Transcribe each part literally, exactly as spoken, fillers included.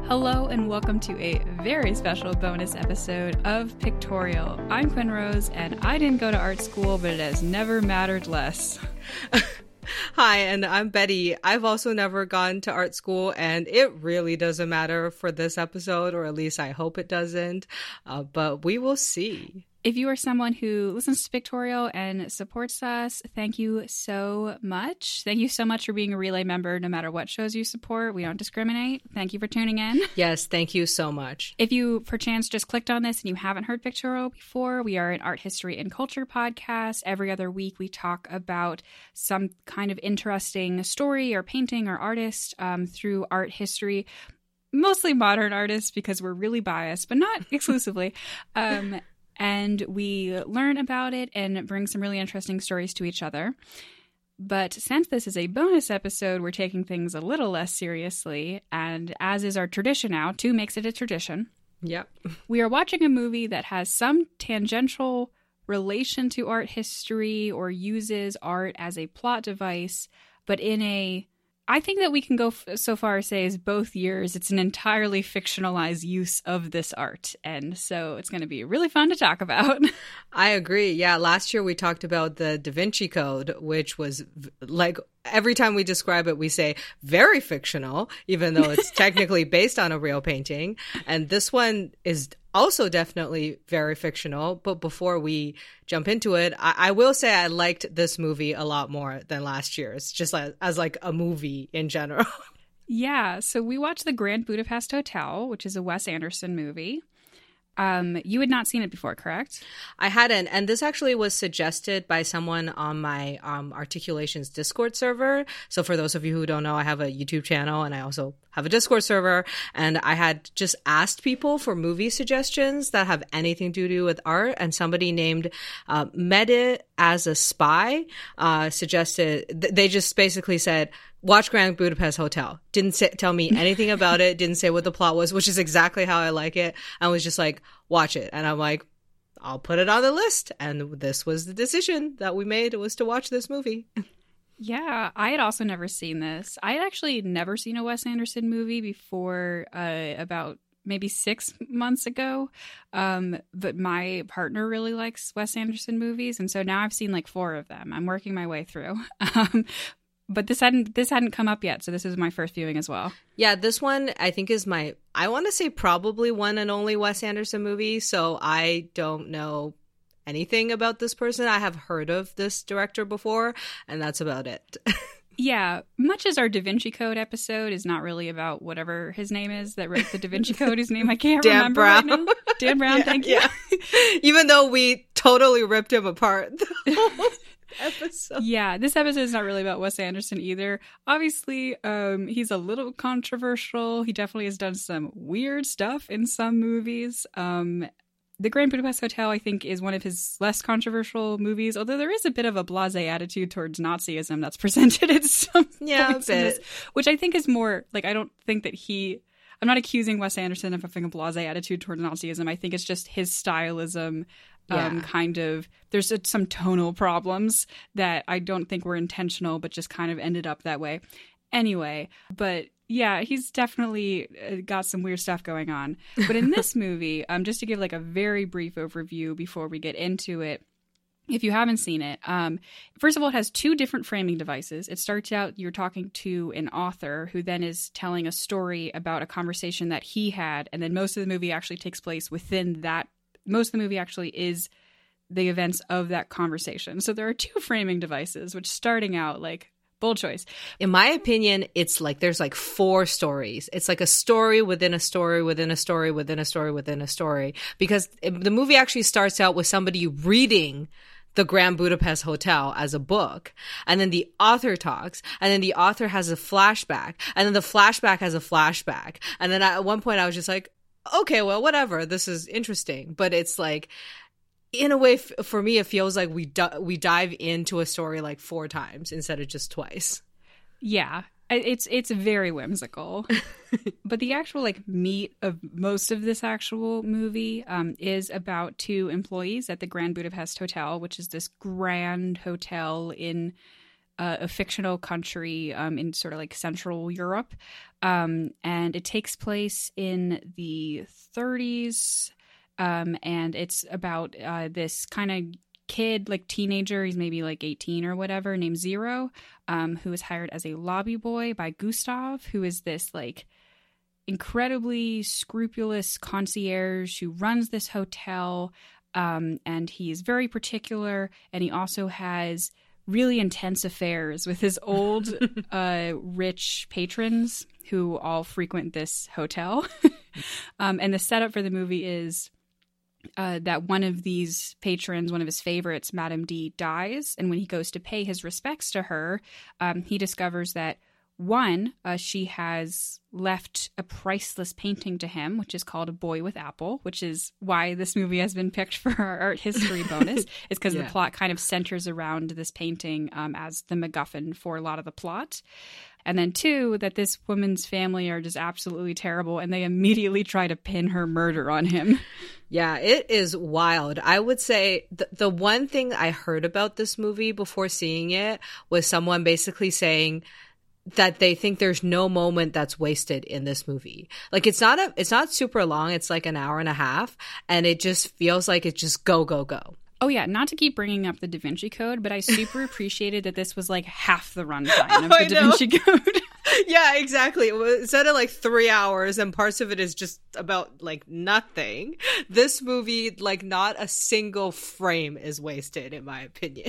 Hello and welcome to a very special bonus episode of Pictorial. I'm Quinn Rose and I didn't go to art school, but it has never mattered less. Hi, and I'm Betty. I've also never gone to art school, and it really doesn't matter for this episode, or at least I hope it doesn't, uh, but we will see. If you are someone who listens to Pictorial and supports us, thank you so much. Thank you so much for being a Relay member no matter what shows you support. We don't discriminate. Thank you for tuning in. Yes, thank you so much. If you, perchance, just clicked on this and you haven't heard Pictorial before, we are an art history and culture podcast. Every other week we talk about some kind of interesting story or painting or artist um, through art history. Mostly modern artists because we're really biased, but not exclusively. Um And we learn about it and bring some really interesting stories to each other. But since this is a bonus episode, we're taking things a little less seriously. And as is our tradition now, two makes it a tradition. Yep. We are watching a movie that has some tangential relation to art history or uses art as a plot device, but in a... I think that we can go f- so far as say as both years, it's an entirely fictionalized use of this art. And so it's going to be really fun to talk about. I agree. Yeah, last year we talked about the Da Vinci Code, which was like every time we describe it, we say very fictional, even though it's technically based on a real painting. And this one is also definitely very fictional. But before we jump into it, I, I will say I liked this movie a lot more than last year's, just as, as like a movie in general. Yeah. So we watched The Grand Budapest Hotel, which is a Wes Anderson movie. Um, you had not seen it before, correct? I hadn't. And this actually was suggested by someone on my um, Articulations Discord server. So for those of you who don't know, I have a YouTube channel and I also have a Discord server. And I had just asked people for movie suggestions that have anything to do with art. And somebody named uh, Medi as a Spy uh, suggested, th- they just basically said, watch Grand Budapest Hotel. Didn't say, tell me anything about it. Didn't say what the plot was, which is exactly how I like it. I was just like, watch it. And I'm like, I'll put it on the list. And this was the decision that we made, was to watch this movie. Yeah, I had also never seen this. I had actually never seen a Wes Anderson movie before uh, about maybe six months ago. Um, but my partner really likes Wes Anderson movies. And so now I've seen like four of them. I'm working my way through. Um, But this hadn't this hadn't come up yet, so this is my first viewing as well. Yeah, this one I think is my, I want to say probably one and only Wes Anderson movie, so I don't know anything about this person. I have heard of this director before, and that's about it. Yeah, much as our Da Vinci Code episode is not really about whatever his name is that wrote the Da Vinci Code, whose name I can't Dan remember Brown. right now. Dan Brown, yeah, thank you. Yeah. Even though we totally ripped him apart. Episode. Yeah, this episode is not really about Wes Anderson either. Obviously, um, he's a little controversial. He definitely has done some weird stuff in some movies. Um, The Grand Budapest Hotel, I think, is one of his less controversial movies, although there is a bit of a blasé attitude towards Nazism that's presented at some yeah, points in this, which I think is more, like, I don't think that he... I'm not accusing Wes Anderson of having a blasé attitude towards Nazism. I think it's just his stylism... Um, yeah. kind of, there's a, some tonal problems that I don't think were intentional, but just kind of ended up that way. Anyway, but yeah, he's definitely got some weird stuff going on. But in this movie, um, just to give like a very brief overview before we get into it, if you haven't seen it, um, first of all, it has two different framing devices. It starts out, you're talking to an author who then is telling a story about a conversation that he had, and then most of the movie actually takes place within that. Most of the movie actually is the events of that conversation. So there are two framing devices, which starting out, like, bold choice. In my opinion, it's like there's like four stories. It's like a story within a story within a story within a story within a story. Because it, the movie actually starts out with somebody reading The Grand Budapest Hotel as a book. And then the author talks. And then the author has a flashback. And then the flashback has a flashback. And then at one point I was just like, okay, well, whatever. This is interesting. But it's like, in a way, f- for me, it feels like we di- we dive into a story like four times instead of just twice. Yeah, it's it's very whimsical. But the actual like meat of most of this actual movie um, is about two employees at the Grand Budapest Hotel, which is this grand hotel in uh, a fictional country um, in sort of like Central Europe. Um, and it takes place in the thirties. Um, and it's about uh, this kind of kid, like teenager, he's maybe like eighteen or whatever, named Zero, um, who is hired as a lobby boy by Gustav, who is this like incredibly scrupulous concierge who runs this hotel. Um, and he's very particular, and he also has really intense affairs with his old uh, rich patrons who all frequent this hotel. um, and the setup for the movie is uh, that one of these patrons, one of his favorites, Madame D, dies. And when he goes to pay his respects to her, um, he discovers that one, uh, she has left a priceless painting to him, which is called A Boy with Apple, which is why this movie has been picked for our art history bonus, is because yeah. the plot kind of centers around this painting um, as the MacGuffin for a lot of the plot. And then two, that this woman's family are just absolutely terrible, and they immediately try to pin her murder on him. Yeah, it is wild. I would say th- the one thing I heard about this movie before seeing it was someone basically saying that they think there's no moment that's wasted in this movie. Like it's not a, it's not super long. It's like an hour and a half, and it just feels like it's just go, go, go. Oh yeah, not to keep bringing up the Da Vinci Code, but I super appreciated that this was like half the runtime of oh, the Da Vinci Code. Yeah, exactly. It was instead of like three hours and parts of it is just about like nothing. This movie, like not a single frame is wasted, in my opinion.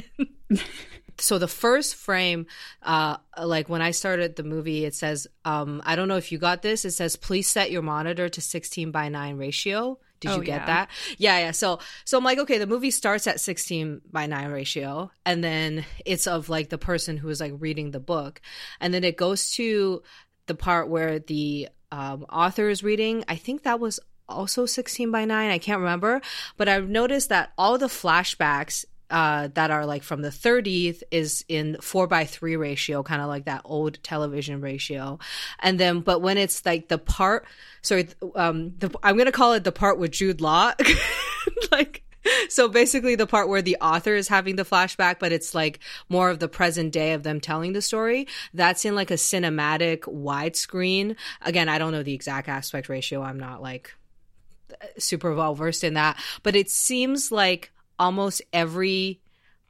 So the first frame, uh, like when I started the movie, it says, um, I don't know if you got this. It says, please set your monitor to sixteen by nine ratio. Did oh, you get yeah. that? Yeah, yeah. So, so I'm like, okay, the movie starts at sixteen by nine ratio, and then it's of like the person who is like reading the book, and then it goes to the part where the um, author is reading. I think that was also sixteen by nine. I can't remember, but I've noticed that all the flashbacks uh, that are like from the thirties is in four by three ratio, kind of like that old television ratio. And then, but when it's like the part, sorry, um, the, I'm going to call it the part with Jude Law. Like, so basically the part where the author is having the flashback, but it's like more of the present day of them telling the story. That's in like a cinematic widescreen. Again, I don't know the exact aspect ratio. I'm not like super well versed in that, but it seems like almost every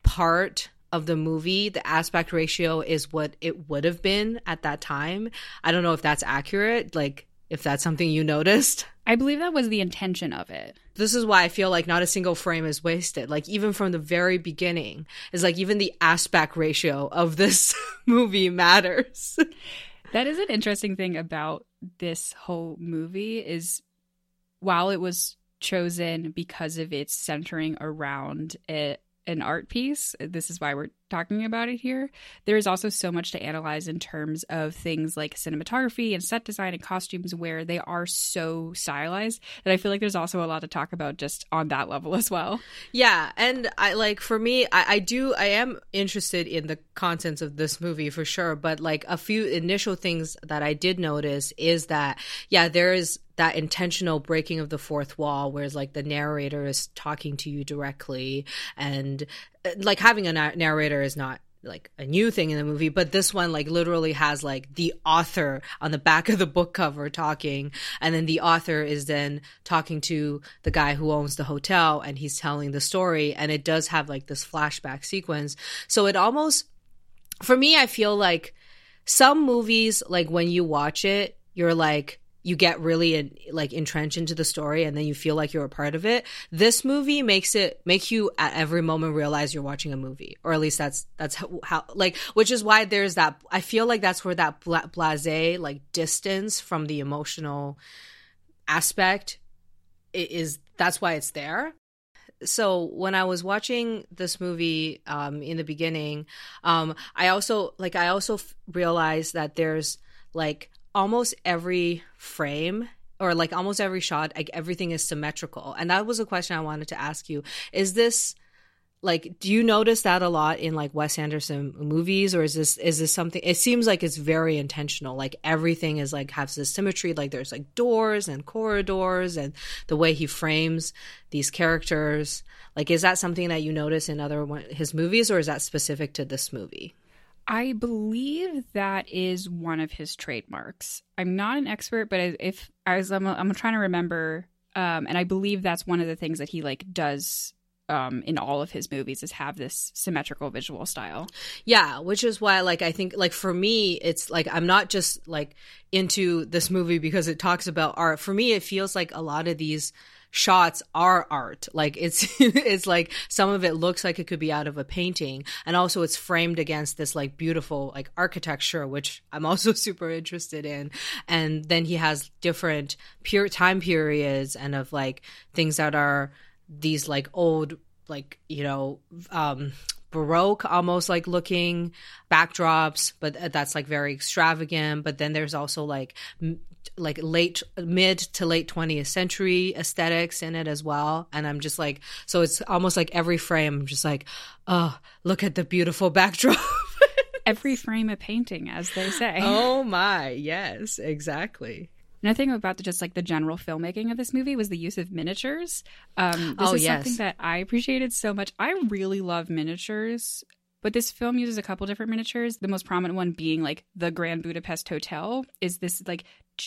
part of the movie, the aspect ratio is what it would have been at that time. I don't know if that's accurate, like if that's something you noticed. I believe that was the intention of it. This is why I feel like not a single frame is wasted. Like even from the very beginning, is like even the aspect ratio of this movie matters. That is an interesting thing about this whole movie is while it was chosen because of its centering around a, an art piece, this is why we're talking about it here, there is also so much to analyze in terms of things like cinematography and set design and costumes where they are so stylized that I feel like there's also a lot to talk about just on that level as well. Yeah, and I like for me, I, I do I am interested in the contents of this movie for sure, but like a few initial things that I did notice is that yeah, there is that intentional breaking of the fourth wall, whereas like the narrator is talking to you directly, and like having a na- narrator is not like a new thing in the movie, but this one like literally has like the author on the back of the book cover talking, and then the author is then talking to the guy who owns the hotel, and he's telling the story, and it does have like this flashback sequence. So it almost, for me, I feel like some movies, like when you watch it, you're like, you get really in, like entrenched into the story, and then you feel like you're a part of it. This movie makes it makes you at every moment realize you're watching a movie, or at least that's that's how, how like, which is why there's that. I feel like that's where that bla- blasé like distance from the emotional aspect is. That's why it's there. So when I was watching this movie um, in the beginning, um, I also like I also f- realized that there's like almost every frame or like almost every shot, like everything is symmetrical. And that was a question I wanted to ask you. Is this like, do you notice that a lot in like Wes Anderson movies, or is this, is this something, it seems like it's very intentional. Like everything is like, has this symmetry. Like there's like doors and corridors and the way he frames these characters. Like, is that something that you notice in other one, his movies, or is that specific to this movie? I believe that is one of his trademarks. I'm not an expert, but if I was, I'm, I'm trying to remember, um, and I believe that's one of the things that he like does um, in all of his movies is have this symmetrical visual style. Yeah, which is why, like, I think, like, for me, it's like I'm not just like into this movie because it talks about art. For me, it feels like a lot of these shots are art. Like it's it's like some of it looks like it could be out of a painting, and also it's framed against this like beautiful like architecture, which I'm also super interested in. And then he has different pure time periods and of like things that are these like old like you know um Baroque almost like looking backdrops, but that's like very extravagant. But then there's also like m- like late mid to late twentieth century aesthetics in it as well. And I'm just like, so it's almost like every frame I'm just like, oh, look at the beautiful backdrop. Every frame a painting, as they say. Oh my, yes, exactly. Another thing about the, just like the general filmmaking of this movie was the use of miniatures. Um, this oh, is yes. something that I appreciated so much. I really love miniatures, but this film uses a couple different miniatures. The most prominent one being like the Grand Budapest Hotel is this like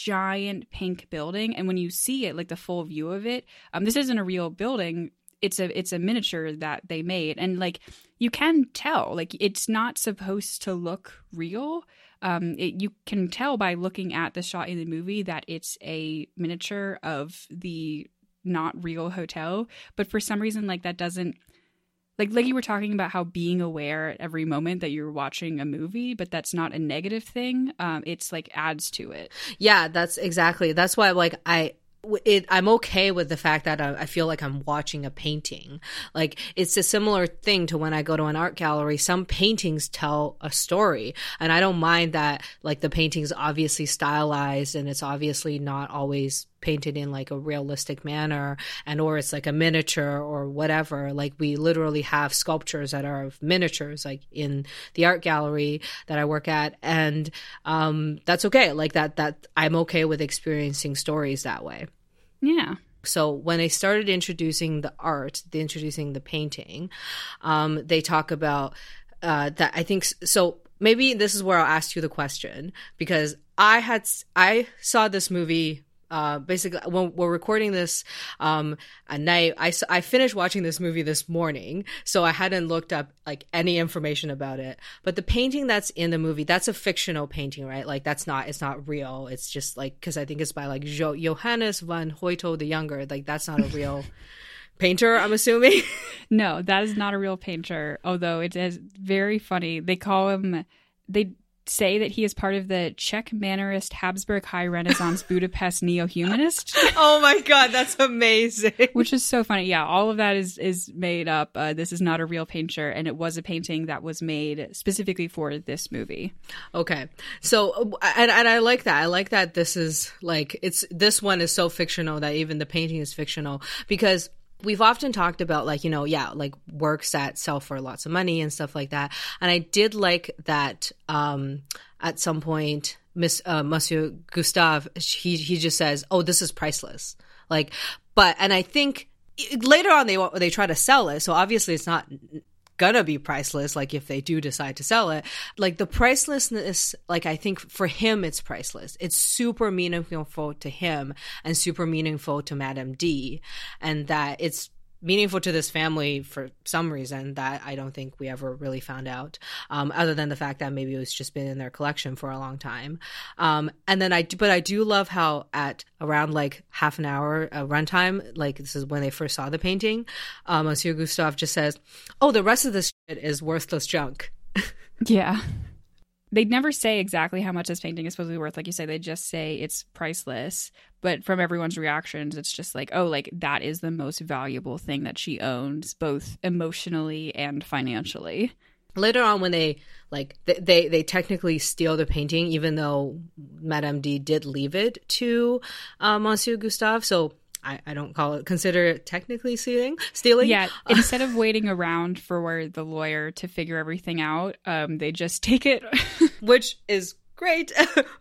giant pink building. And when you see it, like the full view of it, um, this isn't a real building. It's a it's a miniature that they made. And like you can tell, like it's not supposed to look real. Um, it, you can tell by looking at the shot in the movie that it's a miniature of the not real hotel. But for some reason, like that doesn't, like like you were talking about how being aware at every moment that you're watching a movie, but that's not a negative thing. Um, it's like adds to it. Yeah, that's exactly. That's why like I. It, I'm okay with the fact that I, I feel like I'm watching a painting. Like it's a similar thing to when I go to an art gallery. Some paintings tell a story, and I don't mind that. Like the painting's obviously stylized, and it's obviously not always painted in like a realistic manner, and or it's like a miniature or whatever. Like we literally have sculptures that are of miniatures, like in the art gallery that I work at, and um, that's okay. Like that, that I'm okay with experiencing stories that way. Yeah. So when they started introducing the art, the introducing the painting, um, they talk about uh, that. I think so. Maybe this is where I'll ask you the question, because I had I saw this movie. Uh, basically, when we're recording this um, at night, I, I finished watching this movie this morning, so I hadn't looked up like any information about it. But the painting that's in the movie, that's a fictional painting, right? Like that's not, it's not real. It's just like, because I think it's by like jo- Johannes van Hoyto the Younger. Like that's not a real painter, I'm assuming. No, that is not a real painter. Although it is very funny. They call him. They. say that he is part of the Czech Mannerist Habsburg High Renaissance Budapest neo-humanist. Oh my god, that's amazing. Which is so funny. Yeah, all of that is is made up. Uh, this is not a real painter, and it was a painting that was made specifically for this movie. Okay. So and, and I like that. I like that this is like it's this one is so fictional that even the painting is fictional, because we've often talked about like, you know, yeah, like works that sell for lots of money and stuff like that. And I did like that um, at some point, Miss uh, Monsieur Gustave, he he just says, "Oh, this is priceless." Like, but and I think later on they they try to sell it, so obviously it's not gonna be priceless. Like if they do decide to sell it, like the pricelessness, like I think for him it's priceless. It's super meaningful to him and super meaningful to Madame D, and that it's meaningful to this family for some reason that I don't think we ever really found out, um, other than the fact that maybe it was just been in their collection for a long time. Um, and then I, but I do love how at around like half an hour uh, runtime, like this is when they first saw the painting, um, Monsieur Gustave just says, "Oh, the rest of this shit is worthless junk." Yeah. They'd never say exactly how much this painting is supposed to be worth. Like you say, they just say it's priceless. But from everyone's reactions, it's just like, oh, like that is the most valuable thing that she owns, both emotionally and financially. Later on, when they like they, they they technically steal the painting, even though Madame D did leave it to uh, Monsieur Gustave, so I, I don't call it consider it technically stealing. Stealing, yeah. Instead of waiting around for the lawyer to figure everything out, um, they just take it, which is great.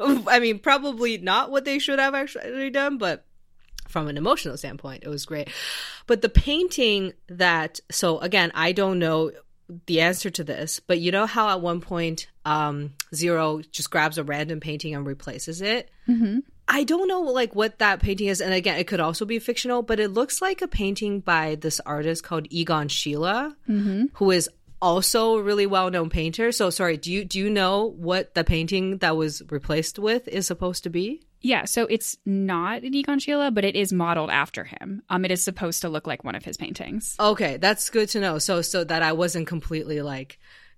I mean, probably not what they should have actually done, but from an emotional standpoint, it was great. But the painting that, so again, I don't know the answer to this, but you know how at one point um, Zero just grabs a random painting and replaces it? Mm-hmm. I don't know like what that painting is, and again, it could also be fictional, but it looks like a painting by this artist called Egon Schiele, mm-hmm. who is also a really well-known painter. So sorry, do you do you know what the painting that was replaced with is supposed to be? Yeah, so it's not an Egon Schiele, but it is modeled after him. Um, it is supposed to look like one of his paintings. Okay, that's good to know. So so that I wasn't completely like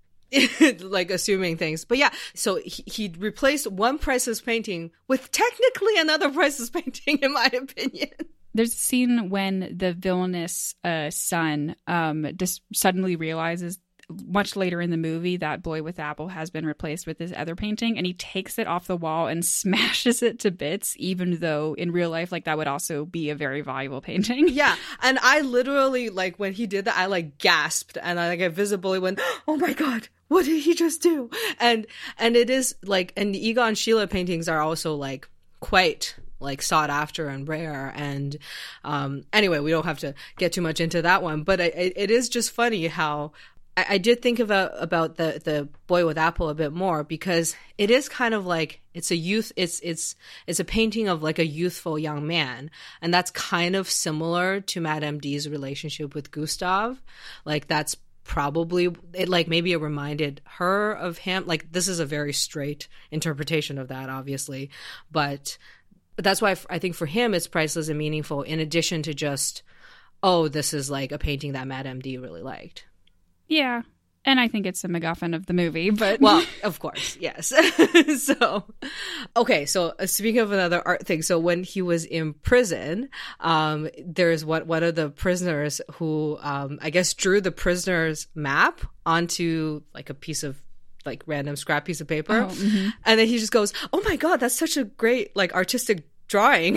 like assuming things. But yeah, so he, he replaced one priceless painting with technically another priceless painting, in my opinion. There's a scene when the villainous uh, son um, just suddenly realizes much later in the movie that Boy with Apple has been replaced with this other painting, and he takes it off the wall and smashes it to bits, even though in real life, like, that would also be a very valuable painting. Yeah, and I literally, like, when he did that, I like gasped, and I like visibly went, oh my god, what did he just do? And and it is like, and the Egon Schiele paintings are also like quite like sought after and rare. And um anyway, we don't have to get too much into that one, but it, it is just funny how I, I did think about about the the Boy with Apple a bit more, because it is kind of like it's a youth it's it's it's a painting of like a youthful young man, and that's kind of similar to Madame D's relationship with Gustav. Like that's probably it, like maybe it reminded her of him. Like this is a very straight interpretation of that, obviously, but but that's why I think for him it's priceless and meaningful, in addition to just, oh, this is like a painting that Madame D really liked. Yeah. And I think it's a MacGuffin of the movie, but... Well, of course, yes. So, okay, so uh, speaking of another art thing, so when he was in prison, um, there's what one of the prisoners who, um, I guess, drew the prisoner's map onto, like, a piece of, like, random scrap piece of paper. Oh, mm-hmm. And then he just goes, oh my god, that's such a great, like, artistic drawing.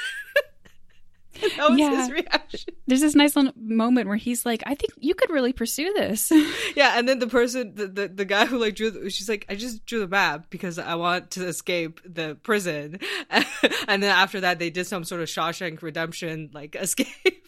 That was yeah. his reaction. There's this nice little moment where he's like, I think you could really pursue this. Yeah, and then the person, the, the, the guy who like drew, the, she's like, I just drew the map because I want to escape the prison. And then after that, they did some sort of Shawshank Redemption like escape.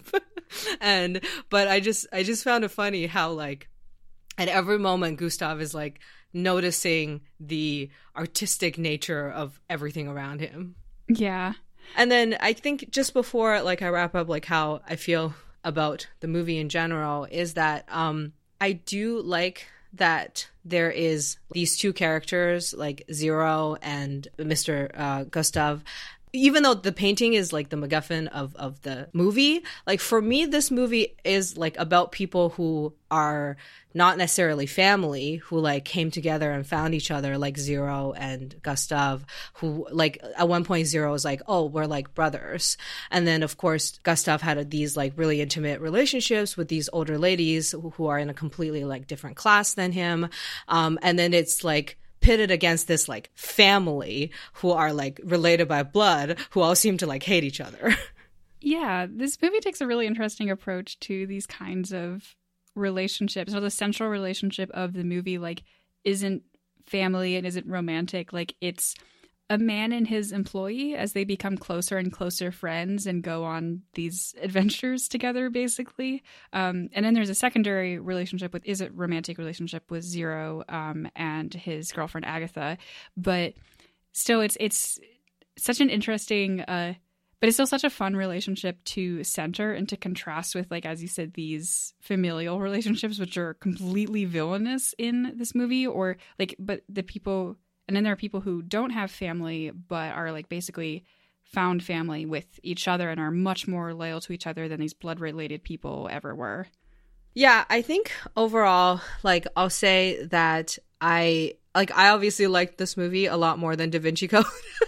And but I just I just found it funny how like at every moment Gustav is like noticing the artistic nature of everything around him. Yeah. And then I think just before like I wrap up like how I feel about the movie in general is that um I do like that there is these two characters like Zero and Mister Uh, Gustav. Even though the painting is like the MacGuffin of, of the movie, like for me, this movie is like about people who are not necessarily family, who like came together and found each other, like Zero and Gustav, who like at one point Zero was like, oh, we're like brothers. And then of course, Gustav had these like really intimate relationships with these older ladies who, who are in a completely like different class than him. Um, and then it's like, pitted against this like family who are like related by blood, who all seem to like hate each other. Yeah, this movie takes a really interesting approach to these kinds of relationships. So the central relationship of the movie like isn't family and isn't romantic. Like it's a man and his employee as they become closer and closer friends and go on these adventures together, basically. Um, and then there's a secondary relationship with, is it romantic relationship with Zero um, and his girlfriend Agatha. But still, it's it's such an interesting, uh, but it's still such a fun relationship to center and to contrast with, like, as you said, these familial relationships, which are completely villainous in this movie, or like, but the people... And then there are people who don't have family, but are like basically found family with each other and are much more loyal to each other than these blood-related people ever were. Yeah, I think overall, like, I'll say that I, like, I obviously liked this movie a lot more than Da Vinci Code.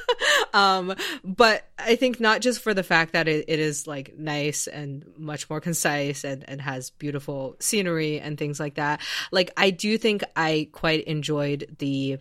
um, but I think not just for the fact that it, it is, like, nice and much more concise and, and has beautiful scenery and things like that. Like, I do think I quite enjoyed the...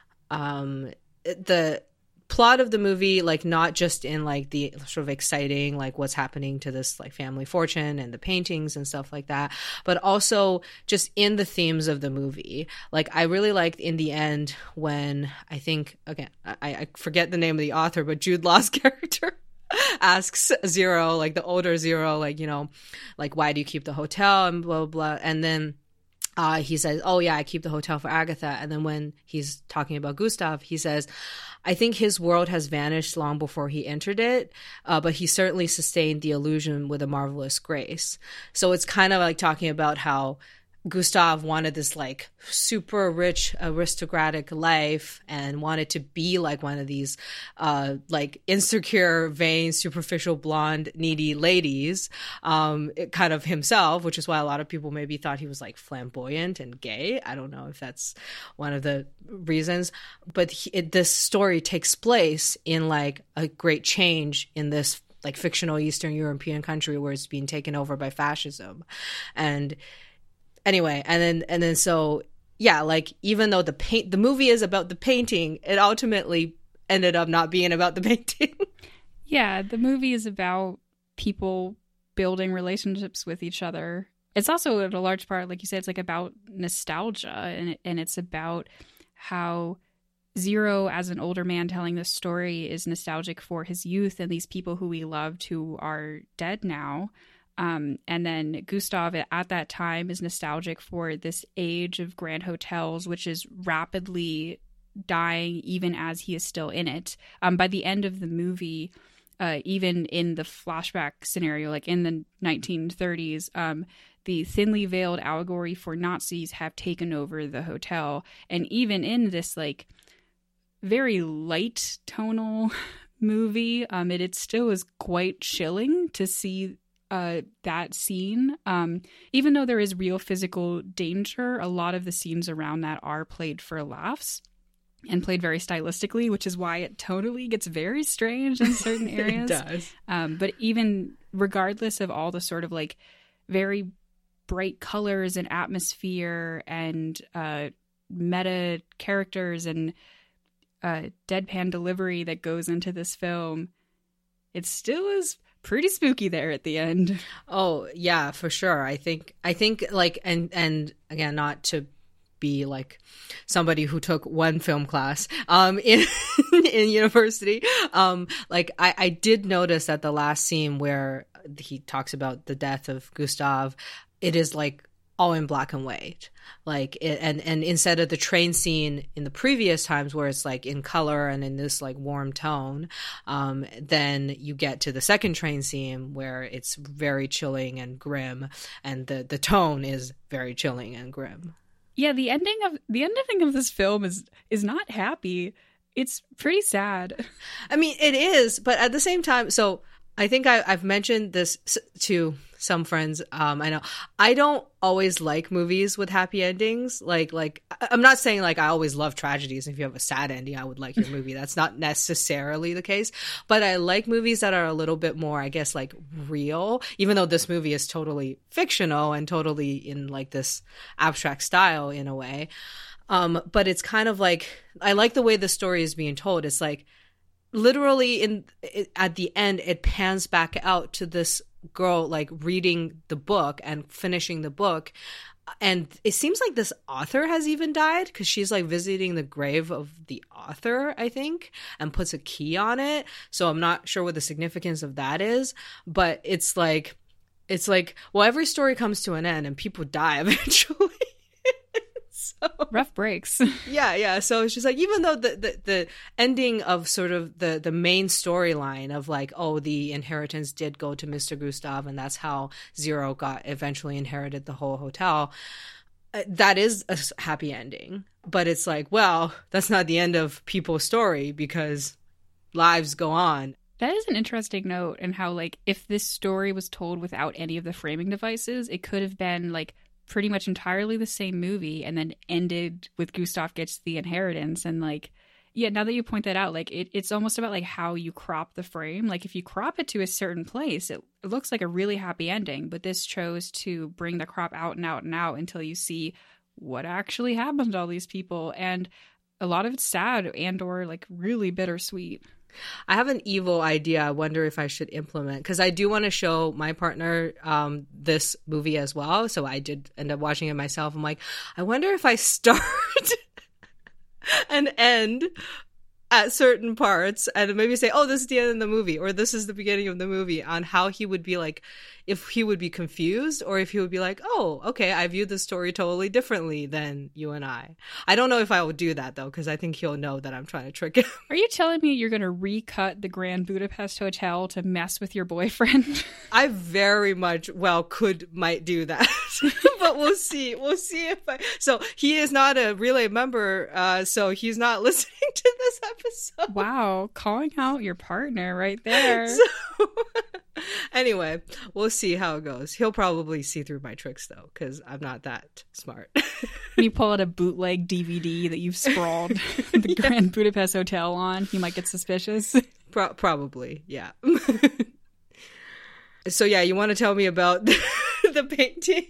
Um, the plot of the movie, like not just in like the sort of exciting, like what's happening to this like family fortune and the paintings and stuff like that, but also just in the themes of the movie. Like I really liked in the end when I think, again, I, I forget the name of the author, but Jude Law's character asks Zero, like the older Zero, like, you know, like, why do you keep the hotel and blah, blah, blah. And then Uh, he says, oh, yeah, I keep the hotel for Agatha. And then when he's talking about Gustav, he says, I think his world has vanished long before he entered it, uh, but he certainly sustained the illusion with a marvelous grace. So it's kind of like talking about how Gustav wanted this like super rich aristocratic life and wanted to be like one of these uh like insecure, vain, superficial, blonde, needy ladies, um it, kind of himself, which is why a lot of people maybe thought he was like flamboyant and gay. I don't know if that's one of the reasons, but he, it, this story takes place in like a great change in this like fictional Eastern European country where it's being taken over by fascism. And anyway, and then and then so yeah, like even though the paint the movie is about the painting, it ultimately ended up not being about the painting. Yeah, the movie is about people building relationships with each other. It's also in a large part, like you said, it's like about nostalgia, and it, and it's about how Zero, as an older man telling this story, is nostalgic for his youth and these people who he loved who are dead now. Um, and then Gustav at that time is nostalgic for this age of grand hotels, which is rapidly dying even as he is still in it. Um, by the end of the movie, uh, even in the flashback scenario, like in the nineteen thirties, um, the thinly veiled allegory for Nazis have taken over the hotel. And even in this like very light tonal movie, um, it, it still is quite chilling to see Uh, that scene. Um, even though there is real physical danger, a lot of the scenes around that are played for laughs and played very stylistically, which is why it totally gets very strange in certain areas. It does. Um, but even regardless of all the sort of like very bright colors and atmosphere and uh, meta characters and uh, deadpan delivery that goes into this film, it still is pretty spooky there at the end. Oh yeah, for sure. I think I think like and and again, not to be like somebody who took one film class um in in university, um like I I did notice that the last scene where he talks about the death of Gustav, it is like all in black and white, like it, and and instead of the train scene in the previous times where it's like in color and in this like warm tone, um then you get to the second train scene where it's very chilling and grim, and the the tone is very chilling and grim. Yeah, the ending of the ending of this film is is not happy. It's pretty sad. I mean, it is, but at the same time, so I think I, I've mentioned this to some friends. Um, I know I don't always like movies with happy endings. Like, like I'm not saying like I always love tragedies. If you have a sad ending, I would like your movie. That's not necessarily the case. But I like movies that are a little bit more, I guess, like real. Even though this movie is totally fictional and totally in like this abstract style in a way. Um, but it's kind of like, I like the way the story is being told. It's like, literally in it, at the end it pans back out to this girl like reading the book and finishing the book, and it seems like this author has even died because she's like visiting the grave of the author, I think, and puts a key on it. So I'm not sure what the significance of that is, but it's like it's like well, every story comes to an end and people die eventually. So, rough breaks. yeah, yeah. So it's just like, even though the, the, the ending of sort of the, the main storyline of like, oh, the inheritance did go to Mister Gustav and that's how Zero got eventually inherited the whole hotel, that is a happy ending. But it's like, well, that's not the end of people's story because lives go on. That is an interesting note, and how like if this story was told without any of the framing devices, it could have been like pretty much entirely the same movie and then ended with Gustav gets the inheritance. And like, yeah, now that you point that out, like it, it's almost about like how you crop the frame. Like if you crop it to a certain place, it, it looks like a really happy ending, but this chose to bring the crop out and out and out until you see what actually happened to all these people. And a lot of it's sad and or like really bittersweet. I have an evil idea. I wonder if I should implement, because I do want to show my partner um, this movie as well. So I did end up watching it myself. I'm like, I wonder if I start and end at certain parts and maybe say, oh, this is the end of the movie, or this is the beginning of the movie, on how he would be like, if he would be confused, or if he would be like, oh, okay, I view the story totally differently than you and I. I don't know if I would do that, though, because I think he'll know that I'm trying to trick him. Are you telling me you're going to recut the Grand Budapest Hotel to mess with your boyfriend? I very much, well, could, might do that. But we'll see. We'll see if I... So he is not a Relay member, uh, so he's not listening to this episode. Wow, calling out your partner right there. So, anyway, we'll see how it goes. He'll probably see through my tricks, though, because I'm not that smart. When you pull out a bootleg D V D that you've sprawled the yeah. Grand Budapest Hotel on, he might get suspicious. Pro- probably, yeah. So, yeah, you want to tell me about the, the painting?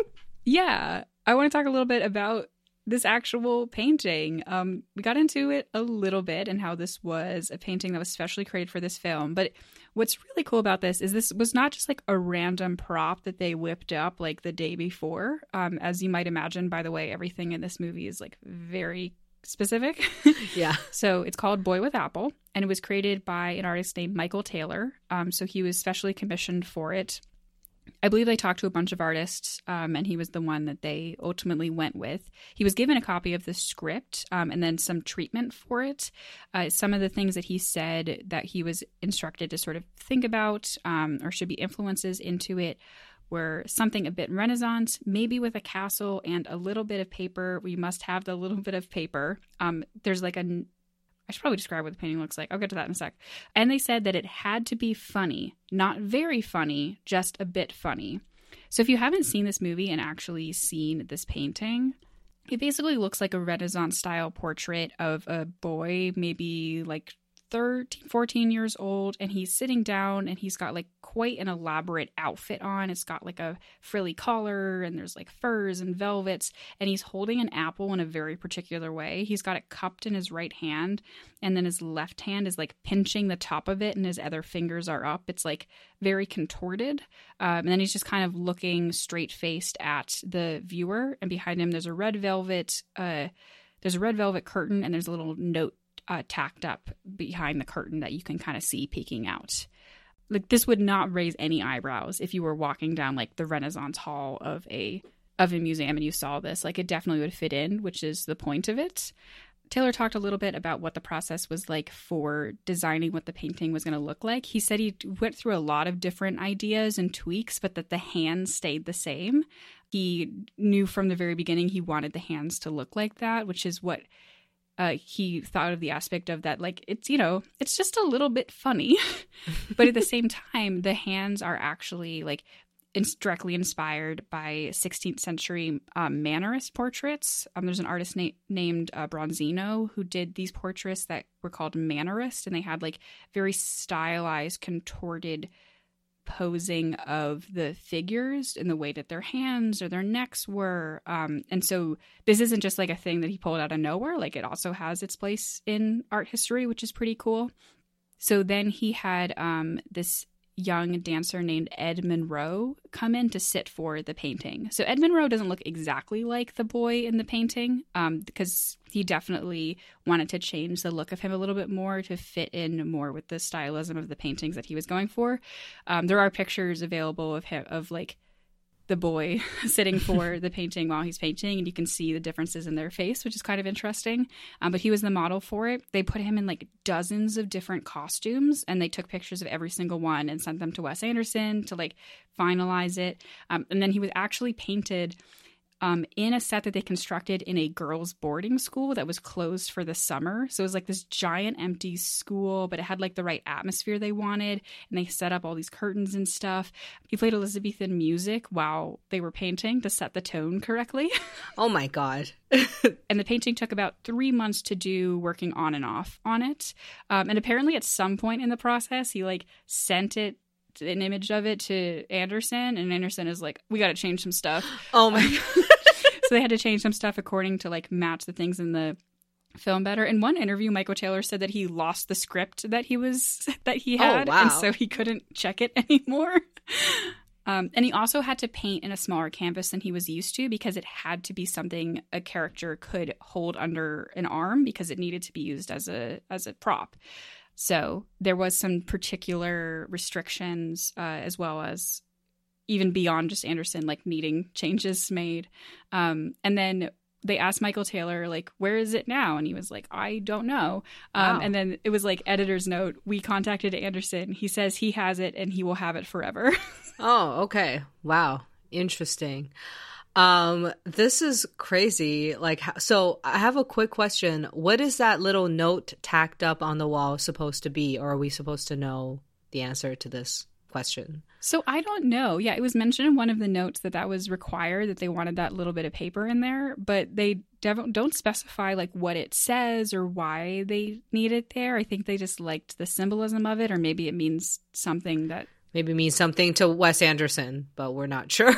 Yeah, I want to talk a little bit about this actual painting. Um, we got into it a little bit and how this was a painting that was specially created for this film. But what's really cool about this is this was not just like a random prop that they whipped up like the day before. Um, as you might imagine, by the way, everything in this movie is like very specific. Yeah. So it's called Boy with Apple, and it was created by an artist named Michael Taylor. Um, so he was specially commissioned for it. I believe they talked to a bunch of artists, um, and he was the one that they ultimately went with. He was given a copy of the script um, and then some treatment for it. Uh, some of the things that he said that he was instructed to sort of think about um, or should be influences into it were something a bit Renaissance, maybe with a castle and a little bit of paper. We must have the little bit of paper. Um, there's like a... I should probably describe what the painting looks like. I'll get to that in a sec. And they said that it had to be funny, not very funny, just a bit funny. So if you haven't seen this movie and actually seen this painting, it basically looks like a Renaissance style portrait of a boy, maybe like thirteen, fourteen years old, and he's sitting down and he's got like quite an elaborate outfit on. It's got like a frilly collar and there's like furs and velvets, and he's holding an apple in a very particular way. He's got it cupped in his right hand, and then his left hand is like pinching the top of it and his other fingers are up. It's like very contorted. Um, and then he's just kind of looking straight faced at the viewer, and behind him there's a red velvet uh there's a red velvet curtain, and there's a little note Uh, tacked up behind the curtain that you can kind of see peeking out. Like, this would not raise any eyebrows if you were walking down like the Renaissance hall of a of a museum and you saw this. Like, it definitely would fit in, which is the point of it. Taylor talked a little bit about what the process was like for designing what the painting was going to look like. He said he went through a lot of different ideas and tweaks, but that the hands stayed the same. He knew from the very beginning he wanted the hands to look like that, which is what Uh, he thought of the aspect of that, like, it's, you know, it's just a little bit funny. But at the same time, the hands are actually, like, it's directly inspired by sixteenth century um, Mannerist portraits. Um, there's an artist na- named uh, Bronzino who did these portraits that were called Mannerist, and they had, like, very stylized, contorted posing of the figures in the way that their hands or their necks were. Um, and so this isn't just like a thing that he pulled out of nowhere. Like, it also has its place in art history, which is pretty cool. So then he had um, this young dancer named Ed Monroe come in to sit for the painting. So Ed Monroe doesn't look exactly like the boy in the painting um, because he definitely wanted to change the look of him a little bit more to fit in more with the stylism of the paintings that he was going for. Um, there are pictures available of him, of like the boy sitting for the painting while he's painting, and you can see the differences in their face, which is kind of interesting. Um, but he was the model for it. They put him in like dozens of different costumes, and they took pictures of every single one and sent them to Wes Anderson to like finalize it. Um, and then he was actually painted Um, in a set that they constructed in a girls' boarding school that was closed for the summer. So it was like this giant empty school, but it had like the right atmosphere they wanted. And they set up all these curtains and stuff. He played Elizabethan music while they were painting to set the tone correctly. Oh my God. And the painting took about three months to do, working on and off on it. Um, and apparently at some point in the process, he like sent it an image of it to Anderson, and Anderson is like, we got to change some stuff. Oh my um, God. So they had to change some stuff according to like match the things in the film better. In one interview, Michael Taylor said that he lost the script that he was that he had, oh, wow. and so he couldn't check it anymore. Um, and he also had to paint in a smaller canvas than he was used to because it had to be something a character could hold under an arm because it needed to be used as a as a prop. So there was some particular restrictions uh, as well as even beyond just Anderson, like needing changes made. Um, and then they asked Michael Taylor, like, where is it now? And he was like, I don't know. Um, Wow. And then it was like, editor's note, we contacted Anderson. He says he has it and he will have it forever. Oh, okay. Wow. Interesting. Um, this is crazy. Like, ho- so I have a quick question. What is that little note tacked up on the wall supposed to be? Or are we supposed to know the answer to this question? So I don't know. Yeah, it was mentioned in one of the notes that that was required, that they wanted that little bit of paper in there, but they dev- don't specify like what it says or why they need it there. I think they just liked the symbolism of it, or maybe it means something that... Maybe means something to Wes Anderson, but we're not sure.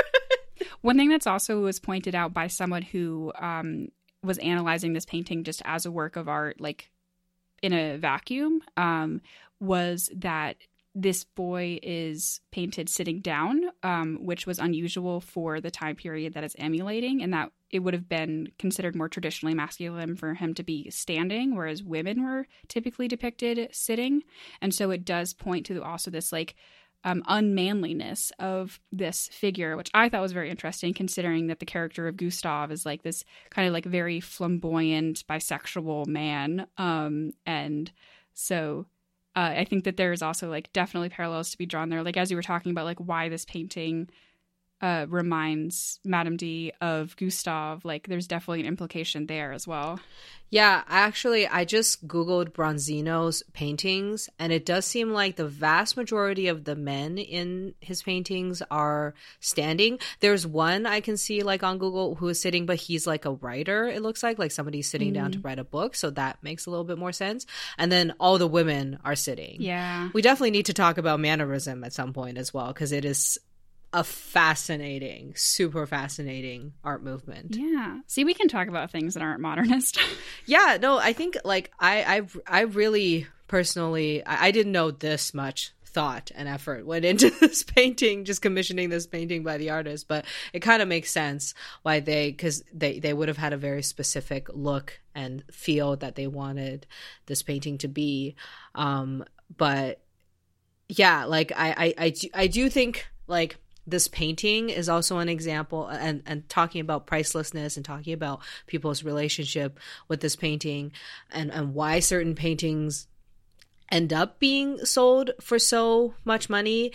One thing that's also was pointed out by someone who um, was analyzing this painting just as a work of art, like in a vacuum, um, was that this boy is painted sitting down, um, which was unusual for the time period that it's emulating, and that it would have been considered more traditionally masculine for him to be standing, whereas women were typically depicted sitting. And so it does point to also this like um, unmanliness of this figure, which I thought was very interesting, considering that the character of Gustav is like this kind of like very flamboyant bisexual man. Um, and so... Uh, I think that there's also like definitely parallels to be drawn there. Like as you were talking about like why this painting uh, reminds Madame D of Gustav, like there's definitely an implication there as well. Yeah, actually, I just Googled Bronzino's paintings, and it does seem like the vast majority of the men in his paintings are standing. There's one I can see like on Google who is sitting, but he's like a writer, it looks like, like somebody's sitting mm. down to write a book, so that makes a little bit more sense. And then all the women are sitting. Yeah. We definitely need to talk about mannerism at some point as well, because it is a fascinating, super fascinating art movement. Yeah. See, we can talk about things that aren't modernist. Yeah, no, I think like I I, I really personally I, I didn't know this much thought and effort went into this painting, just commissioning this painting by the artist, but it kind of makes sense why they, because they, they would have had a very specific look and feel that they wanted this painting to be. Um, but yeah, like I, I, I, do, I do think like this painting is also an example, and, and talking about pricelessness and talking about people's relationship with this painting and, and why certain paintings end up being sold for so much money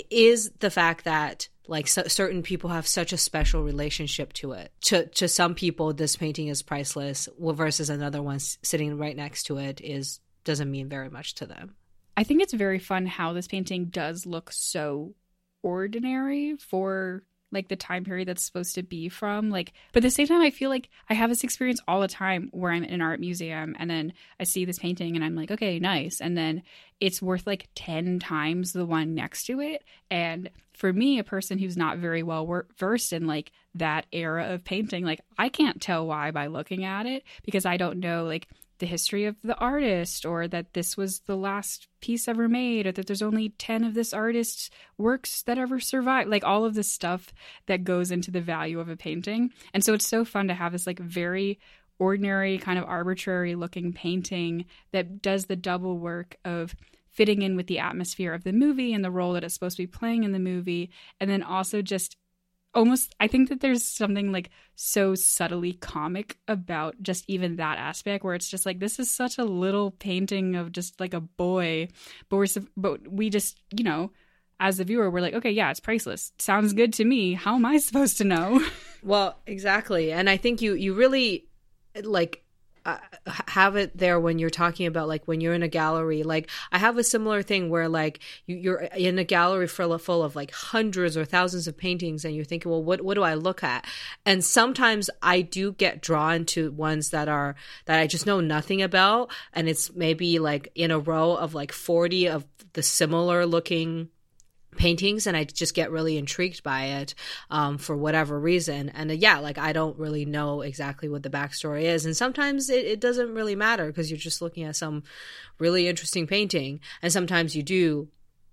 is the fact that like so, certain people have such a special relationship to it. To to some people, this painting is priceless, versus another one sitting right next to it is doesn't mean very much to them. I think it's very fun how this painting does look so ordinary for like the time period that's supposed to be from, like, but at the same time I feel like I have this experience all the time where I'm in an art museum and then I see this painting and I'm like, okay, nice, and then it's worth like ten times the one next to it. And for me, a person who's not very well wor- versed in like that era of painting, like I can't tell why by looking at it, because I don't know like the history of the artist, or that this was the last piece ever made, or that there's only ten of this artist's works that ever survived, like all of this stuff that goes into the value of a painting. And so it's so fun to have this like very ordinary kind of arbitrary looking painting that does the double work of fitting in with the atmosphere of the movie and the role that it's supposed to be playing in the movie, and then also just almost, I think that there's something like so subtly comic about just even that aspect, where it's just like, this is such a little painting of just like a boy, but we're but we just, you know, as the viewer, we're like, okay, yeah, it's priceless. Sounds good to me. How am I supposed to know? Well, exactly. And I think you you really like uh, have it there when you're talking about like when you're in a gallery. Like I have a similar thing where like you, you're in a gallery full, full of like hundreds or thousands of paintings, and you're thinking, well, what what do I look at? And sometimes I do get drawn to ones that are that I just know nothing about, and it's maybe like in a row of like forty of the similar looking paintings, and I just get really intrigued by it um, for whatever reason. And uh, yeah, like I don't really know exactly what the backstory is, and sometimes it, it doesn't really matter because you're just looking at some really interesting painting, and sometimes you do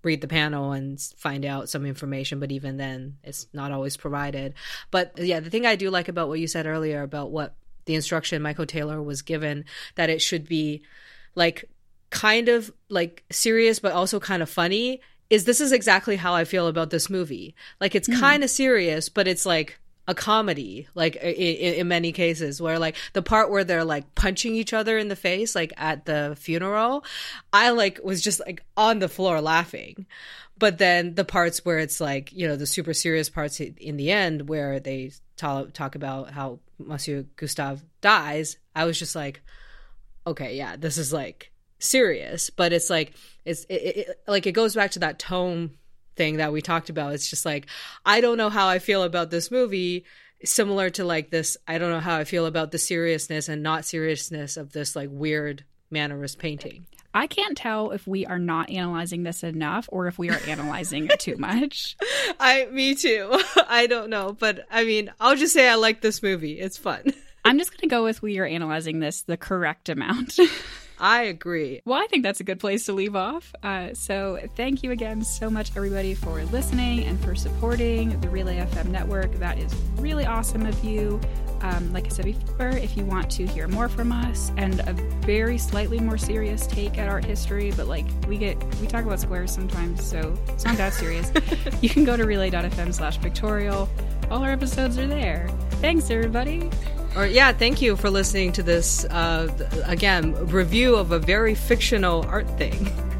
read the panel and find out some information, but even then it's not always provided. But yeah, the thing I do like about what you said earlier about what the instruction Michael Taylor was given, that it should be like kind of like serious but also kind of funny, is this is exactly how I feel about this movie. Like it's mm. kind of serious, but it's like a comedy, like in, in many cases, where like the part where they're like punching each other in the face, like at the funeral, I like was just like on the floor laughing. But then the parts where it's like, you know, the super serious parts in the end where they talk, talk about how Monsieur Gustave dies, I was just like, okay, yeah, this is like serious. But it's like, it's it, it, like it goes back to that tone thing that we talked about. It's just like, I don't know how I feel about this movie, similar to like this, I don't know how I feel about the seriousness and not seriousness of this like weird mannerist painting. I can't tell if we are not analyzing this enough or if we are analyzing it too much. I, me too. I don't know. But I mean, I'll just say I like this movie. It's fun. I'm just going to go with we are analyzing this the correct amount. I agree. Well, I think that's a good place to leave off. Uh, so thank you again so much, everybody, for listening and for supporting the Relay F M network. That is really awesome of you. Um, like I said before, if you want to hear more from us and a very slightly more serious take at art history, but like we get, we talk about squares sometimes, so it's not that serious. You can go to relay.fm slash pictorial. All our episodes are there. Thanks, everybody. Or yeah, thank you for listening to this, uh, again, review of a very fictional art thing.